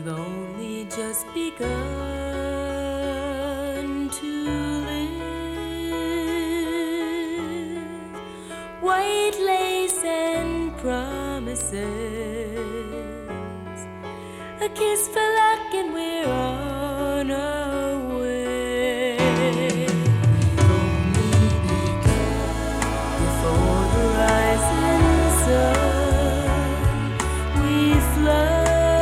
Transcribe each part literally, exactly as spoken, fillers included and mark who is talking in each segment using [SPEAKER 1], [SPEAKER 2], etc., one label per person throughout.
[SPEAKER 1] we've only just begun to live. White lace and promises, a kiss for luck and we're on our way. Only begun before the rising sun, we fly.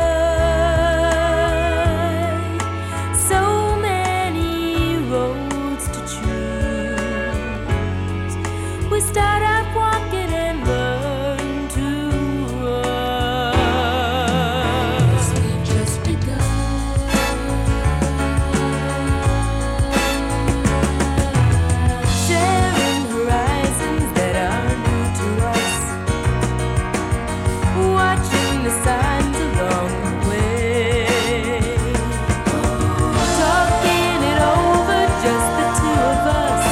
[SPEAKER 1] So many roads to choose. We start out walking and learn to run. We've just begun. Sharing horizons that are new to us. Watching the signs along the way. Talking it over, just the two of us.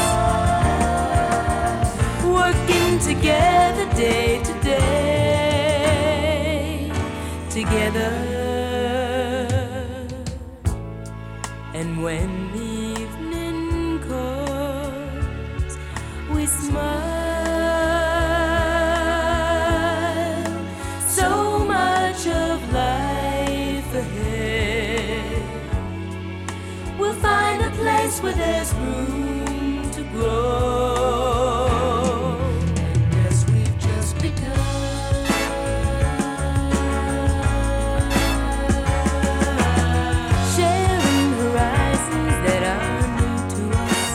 [SPEAKER 1] Working together day to day. Together. And when the evening comes, we smile. So much of life ahead. We'll find a place where there's room to grow. And yes, we've just begun. Sharing horizons that are new to us.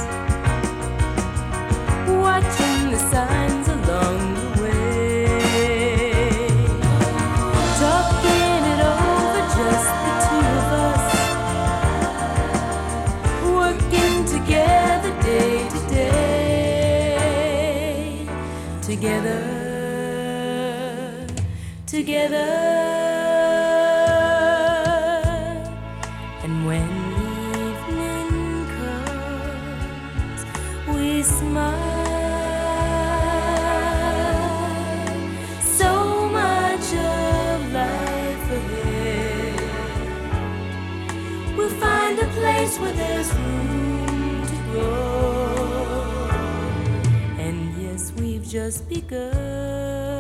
[SPEAKER 1] Watching the signs along the way. Talking it over, just the two of us. Working together day to day. Together. Together. And when evening comes, we smile. So much of life ahead. We'll find a place where there's room to grow. And yes, we've just begun.